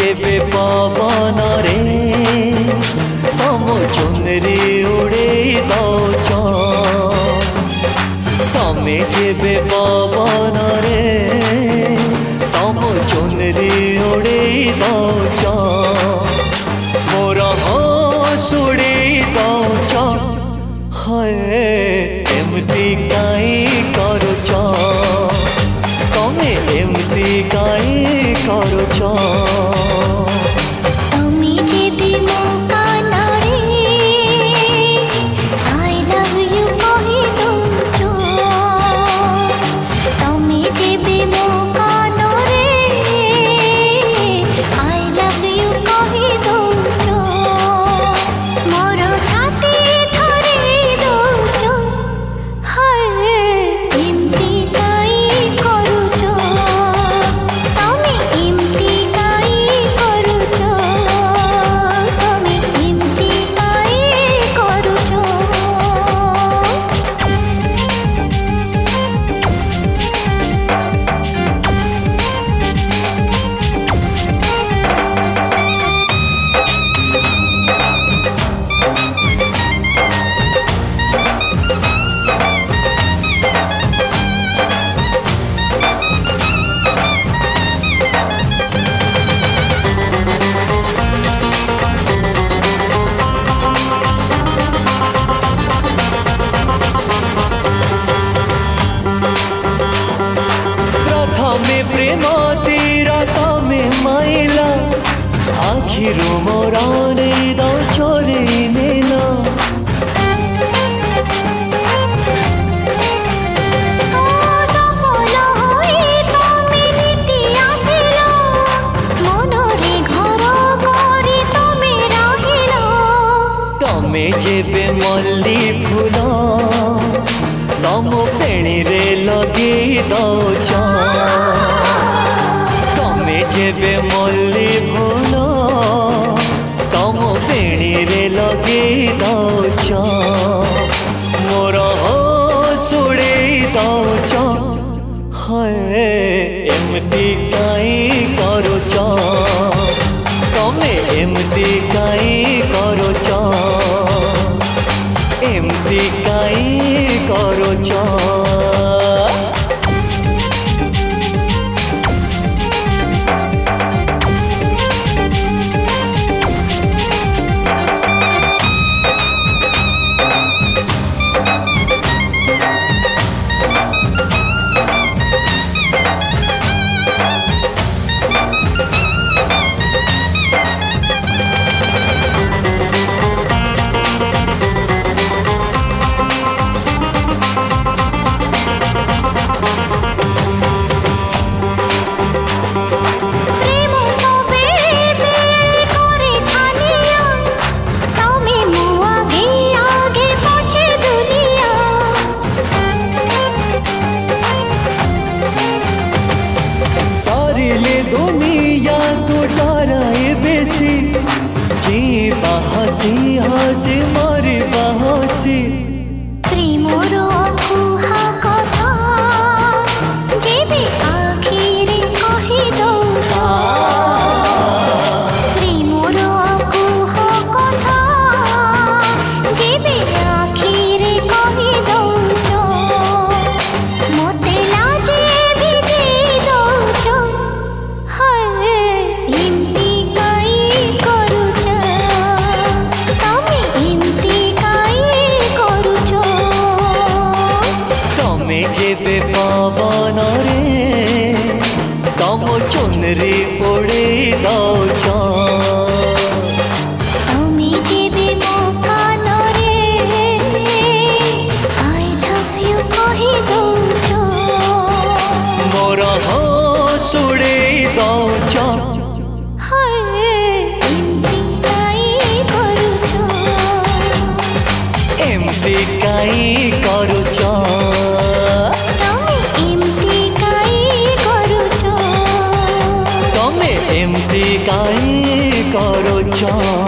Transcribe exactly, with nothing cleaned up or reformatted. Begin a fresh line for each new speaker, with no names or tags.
जेबे पवन रे तम चुनरी उड़े दौच तमे जेबे पवन रे तम चुनरी उड़े दौच मोर हसुड़ी दौच है एमती काई करुच तमे एमती काई करुच प्रेम तीरा तमे माइला आखिरो मोरा नहीं दो चोरी नेला तमे जेबे मल्ली फूल तम पेणी रे लगे दौच तमे जेबे मल्ली फूल तम पेणी रे लगे दौच मोर हसुड़ी दौच है एमती काई करुच तमे एमती काई करुच एमती काई करुच दुनिया तो डराए बेसी जी हसी हसी मरी बहसी
प्रेमर कुहा कथा जेबे आखिरे कहि दौच प्रेमर कुहा कथा जेबे आखिरे कहि दौच मते लाजे भिजे दौच
जेबे पवन रे तम चुनरी उड़े दौच
तमे जेबे मो कान रे आई लव यू कहि दौच
मोर हसुड़ी दौच एमती काई करुच एमती काई करुच।